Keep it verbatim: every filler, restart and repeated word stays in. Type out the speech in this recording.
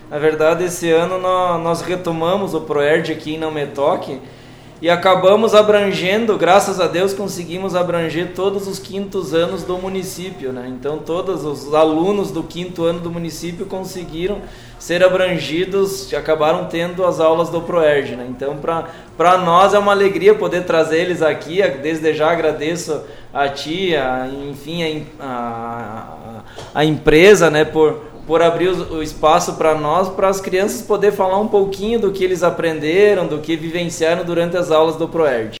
Na verdade, esse ano nós, nós retomamos o ProErd aqui em Não Me Toque e acabamos abrangendo, graças a Deus, conseguimos abranger todos os quintos anos do município, né? Então, todos os alunos do quinto ano do município conseguiram ser abrangidos, acabaram tendo as aulas do ProErd, né? Então, para nós é uma alegria poder trazer eles aqui. Desde já agradeço a ti, a, enfim, a, a, a empresa, né, por por abrir o espaço para nós, para as crianças poder falar um pouquinho do que eles aprenderam, do que vivenciaram durante as aulas do ProErd.